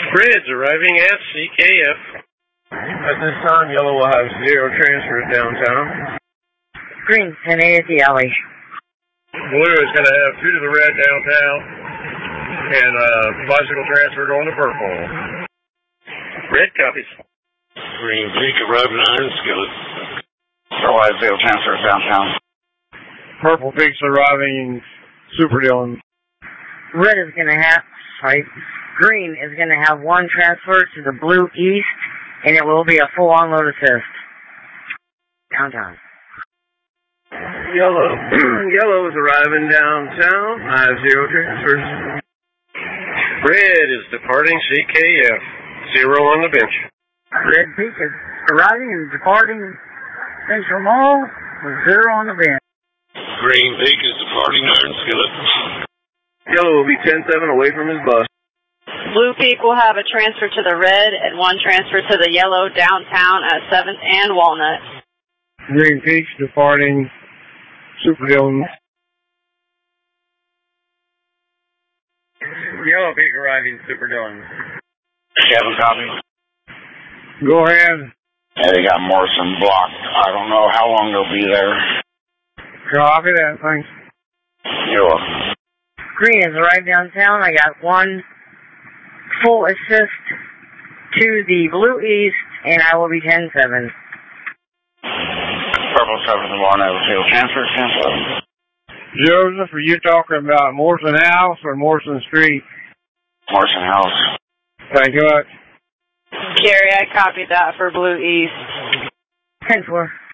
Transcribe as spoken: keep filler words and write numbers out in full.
Red's arriving at C K F. At this time, yellow will have zero transfers downtown. Green, ten eight at the alley. Blue is going to have two to the red downtown, and uh, bicycle transfer going to purple. Red copies. Green Peak arriving at Iron Skillet. Purple has zero transfers downtown. Purple Peak's arriving Super Dillon. Red is going to have, sorry, green is going to have one transfer to the blue east, and it will be a full on-load assist. Downtown. Yellow. Yellow is arriving downtown. I have zero transfers. Red is departing C K F. Zero on the bench. Red Peak is arriving and departing Central Mall with zero on the bench. Green Peak is departing Iron Skillet. Yellow will be ten seven away from his bus. Blue Peak will have a transfer to the red and one transfer to the yellow downtown at seventh and Walnut. Green Peak's departing Super Dillon. Yellow Peak arriving Super Dillon. Kevin, copy. Go ahead. Yeah, they got Morrison blocked. I don't know how long they'll be there. Copy that, thanks. You're welcome. Green has arrived downtown. I got one full assist to the blue east, and I will be ten seven. Purple seven to one, I will zero transfer, ten seven. Joseph, are you talking about Morrison House or Morrison Street? Morrison House. Thank you much. Gary, I copied that for blue east. ten four.